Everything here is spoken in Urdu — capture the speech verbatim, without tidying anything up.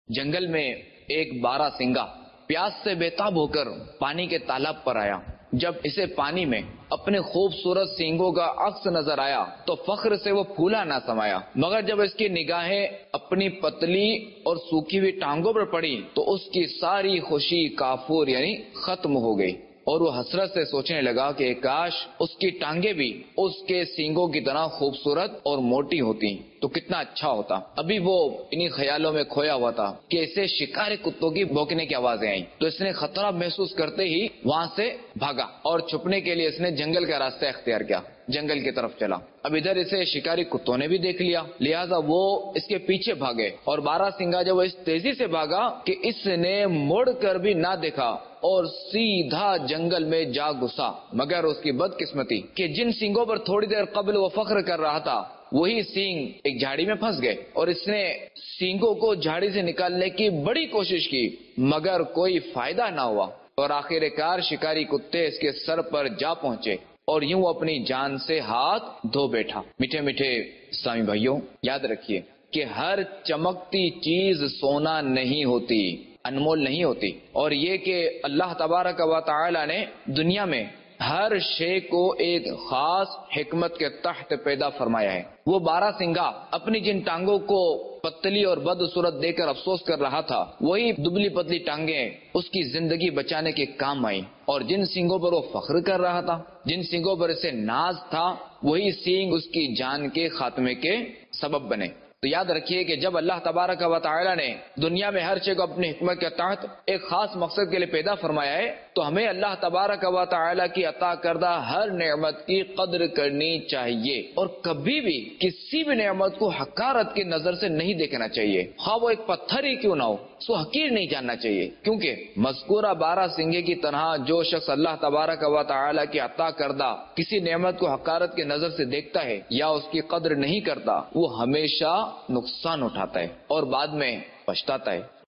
جنگل میں ایک بارہ سنگا پیاس سے بےتاب ہو کر پانی کے تالاب پر آیا۔ جب اسے پانی میں اپنے خوبصورت سینگوں کا عکس نظر آیا تو فخر سے وہ پھولا نہ سمایا، مگر جب اس کی نگاہیں اپنی پتلی اور سوکھی ہوئی ٹانگوں پر پڑی تو اس کی ساری خوشی کافور یعنی ختم ہو گئی، اور وہ حسرت سے سوچنے لگا کہ کاش اس کی ٹانگیں بھی اس کے سینگوں کی طرح خوبصورت اور موٹی ہوتی تو کتنا اچھا ہوتا۔ ابھی وہ انہی خیالوں میں کھویا ہوا تھا کہ اسے شکاری کتوں کی بھونکنے کی آوازیں آئیں تو اس نے خطرہ محسوس کرتے ہی وہاں سے بھاگا اور چھپنے کے لیے اس نے جنگل کا راستہ اختیار کیا، جنگل کی طرف چلا۔ اب ادھر اسے شکاری کتوں نے بھی دیکھ لیا، لہذا وہ اس کے پیچھے بھاگے، اور بارہ سنگا جب اس تیزی سے بھاگا کہ اس نے مڑ کر بھی نہ دیکھا اور سیدھا جنگل میں جا گھسا۔ مگر اس کی بدقسمتی کہ جن سینگوں پر تھوڑی دیر قبل وہ فخر کر رہا تھا وہی سینگ ایک جھاڑی میں پھنس گئے، اور اس نے سینگوں کو جھاڑی سے نکالنے کی بڑی کوشش کی مگر کوئی فائدہ نہ ہوا، اور آخر کار شکاری کتے اس کے سر پر جا پہنچے اور یوں اپنی جان سے ہاتھ دھو بیٹھا۔ میٹھے میٹھے اسلامی بھائیوں، یاد رکھیے کہ ہر چمکتی چیز سونا نہیں ہوتی، انمول نہیں ہوتی، اور یہ کہ اللہ تبارک و تعالی نے دنیا میں ہر شے کو ایک خاص حکمت کے تحت پیدا فرمایا ہے۔ وہ بارہ سنگا اپنی جن ٹانگوں کو پتلی اور بدصورت دے کر افسوس کر رہا تھا وہی دبلی پتلی ٹانگیں اس کی زندگی بچانے کے کام آئیں، اور جن سینگوں پر وہ فخر کر رہا تھا، جن سینگوں پر اسے ناز تھا، وہی سینگ اس کی جان کے خاتمے کے سبب بنے۔ تو یاد رکھیے کہ جب اللہ تبارک و تعالی نے دنیا میں ہر شے کو اپنی حکمت کے تحت ایک خاص مقصد کے لیے پیدا فرمایا ہے تو ہمیں اللہ تبارک و تعالی کی عطا کردہ ہر نعمت کی قدر کرنی چاہیے، اور کبھی بھی کسی بھی نعمت کو حقارت کی نظر سے نہیں دیکھنا چاہیے، خواہ وہ ایک پتھر ہی کیوں نہ ہو، سو حقیر نہیں جاننا چاہیے، کیونکہ مذکورہ بارہ سنگے کی طرح جو شخص اللہ تبارک و تعالی کی عطا کردہ کسی نعمت کو حقارت کی نظر سے دیکھتا ہے یا اس کی قدر نہیں کرتا، وہ ہمیشہ نقصان اٹھاتا ہے اور بعد میں پچھتاتا ہے۔